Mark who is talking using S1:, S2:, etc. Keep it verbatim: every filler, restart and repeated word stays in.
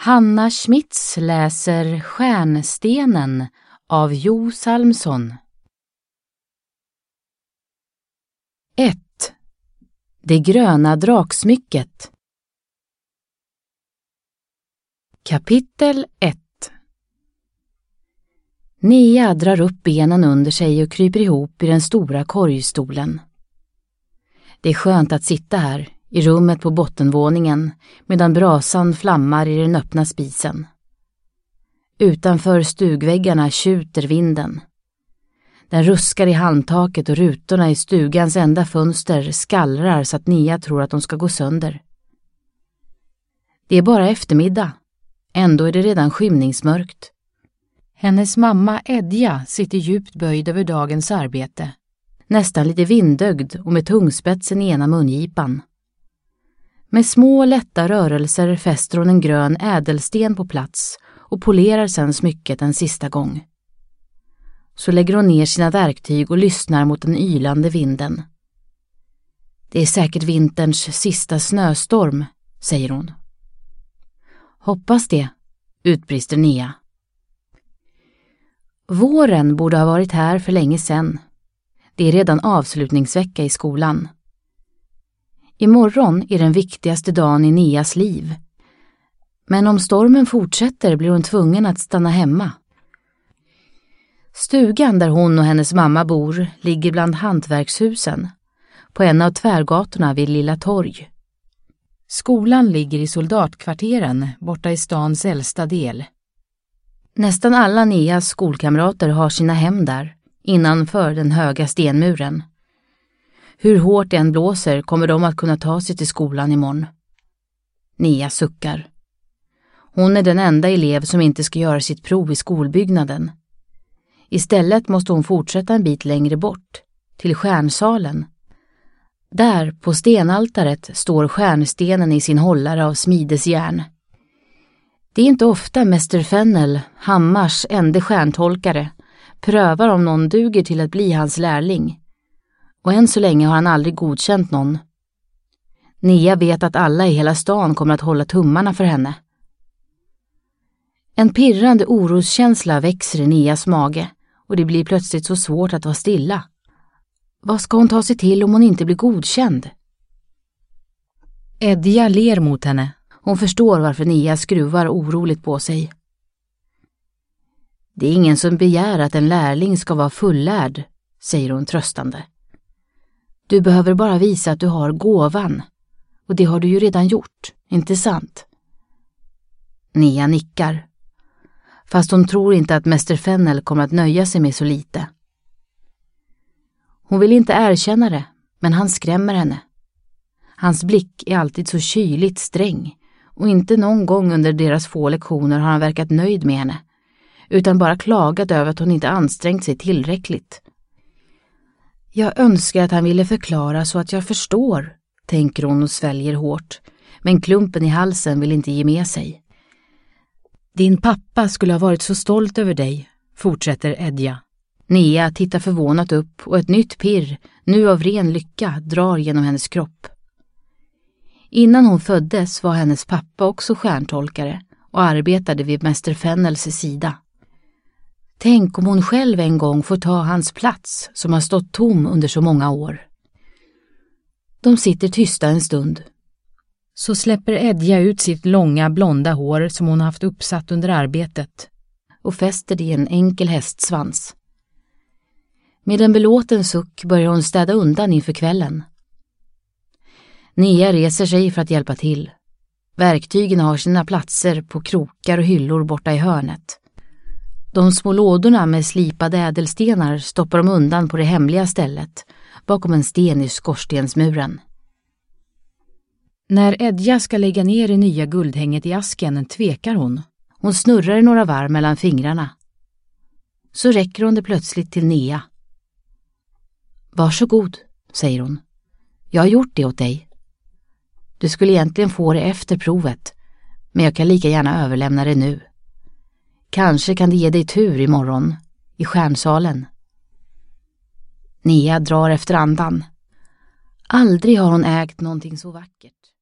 S1: Hanna Schmitz läser Stjärnstenen av Jo Salmson. ett. Det gröna draksmycket. Kapitel ett. Nea drar upp benen under sig och kryper ihop i den stora korgstolen. Det är skönt att sitta här, i rummet på bottenvåningen, medan brasan flammar i den öppna spisen. Utanför stugväggarna tjuter vinden. Den ruskar i handtaket och rutorna i stugans enda fönster skallrar så att Nea tror att de ska gå sönder. Det är bara eftermiddag. Ändå är det redan skymningsmörkt. Hennes mamma Edja sitter djupt böjd över dagens arbete. Nästan lite vindögd och med tungspetsen i ena mungipan. Med små lätta rörelser fäster hon en grön ädelsten på plats och polerar sedan smycket en sista gång. Så lägger hon ner sina verktyg och lyssnar mot den ylande vinden. Det är säkert vinterns sista snöstorm, säger hon. Hoppas det, utbrister Nea. Våren borde ha varit här för länge sedan. Det är redan avslutningsvecka i skolan. Imorgon är den viktigaste dagen i Neas liv. Men om stormen fortsätter blir hon tvungen att stanna hemma. Stugan där hon och hennes mamma bor ligger bland hantverkshusen, på en av tvärgatorna vid Lilla torg. Skolan ligger i soldatkvarteren borta i stans äldsta del. Nästan alla Neas skolkamrater har sina hem där, innanför den höga stenmuren. Hur hårt det än blåser kommer de att kunna ta sig till skolan imorgon. Nea suckar. Hon är den enda elev som inte ska göra sitt prov i skolbyggnaden. Istället måste hon fortsätta en bit längre bort, till stjärnsalen. Där, på stenaltaret, står stjärnstenen i sin hållare av smidesjärn. Det är inte ofta mäster Fennel, Hammars ende stjärntolkare, prövar om någon duger till att bli hans lärling. Och än så länge har han aldrig godkänt någon. Nea vet att alla i hela stan kommer att hålla tummarna för henne. En pirrande oroskänsla växer i Neas mage och det blir plötsligt så svårt att vara stilla. Vad ska hon ta sig till om hon inte blir godkänd? Edja ler mot henne. Hon förstår varför Nea skruvar oroligt på sig. Det är ingen som begär att en lärling ska vara fullärd, säger hon tröstande. Du behöver bara visa att du har gåvan. Och det har du ju redan gjort, inte sant? Nea nickar. Fast hon tror inte att mäster Fennel kommer att nöja sig med så lite. Hon vill inte erkänna det, men han skrämmer henne. Hans blick är alltid så kyligt sträng och inte någon gång under deras få lektioner har han verkat nöjd med henne, utan bara klagat över att hon inte ansträngt sig tillräckligt. Jag önskar att han ville förklara så att jag förstår, tänker hon och sväljer hårt, men klumpen i halsen vill inte ge med sig. Din pappa skulle ha varit så stolt över dig, fortsätter Edja. Nea tittar förvånat upp och ett nytt pirr, nu av ren lycka, drar genom hennes kropp. Innan hon föddes var hennes pappa också stjärntolkare och arbetade vid mäster Fennels sida. Tänk om hon själv en gång får ta hans plats som har stått tom under så många år. De sitter tysta en stund. Så släpper Edja ut sitt långa blonda hår som hon haft uppsatt under arbetet och fäster det i en enkel hästsvans. Med en belåten suck börjar hon städa undan inför kvällen. Nea reser sig för att hjälpa till. Verktygen har sina platser på krokar och hyllor borta i hörnet. De små lådorna med slipade ädelstenar stoppar de undan på det hemliga stället, bakom en sten i skorstensmuren. När Edja ska lägga ner det nya guldhänget i asken tvekar hon. Hon snurrar några varv mellan fingrarna. Så räcker hon det plötsligt till Nea. Varsågod, säger hon. Jag har gjort det åt dig. Du skulle egentligen få det efter provet, men jag kan lika gärna överlämna det nu. Kanske kan det ge dig tur imorgon, i stjärnsalen. Nea drar efter andan. Aldrig har hon ägt någonting så vackert.